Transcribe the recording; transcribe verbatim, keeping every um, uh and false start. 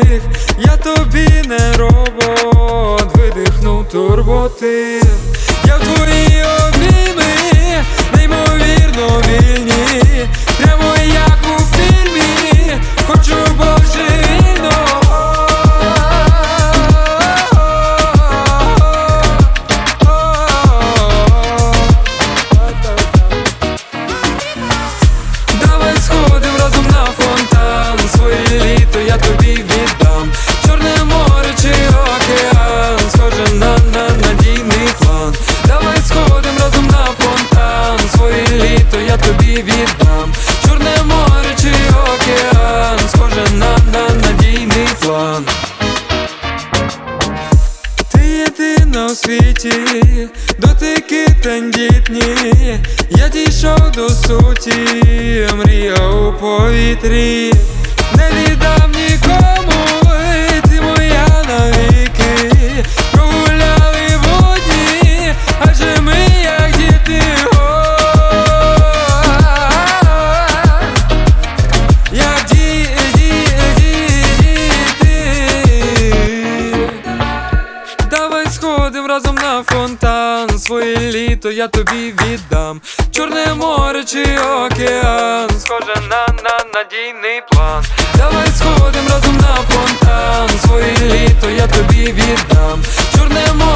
подих, я тобі не робот, видихнув турботи. Я в твої обійми, неймовірно вільні, прямо як у фільмі, хочу божевільно. Давай сходим разом на фонтан, своє літо я тобі віддам. Чорне море чи океан, схоже на, на надійний план. Давай сходим разом на фонтан, своє літо я тобі віддам. Чорне море чи океан, схоже на, на надійний план. Ти єдина у світі, дотики тендітні, я дійшов до суті, мрія у повітрі. Не віддам нікому, ти моя навіки. Прогуляли будні, адже ми як діти. Як ді, ді, ді, діти. Давай сходим разом на фонтан, своє літо я тобі віддам. Чорне море чи океан, схоже на, на надійний план. Давай сходим разом на фонтан, своє літо я тобі віддам. Чорне море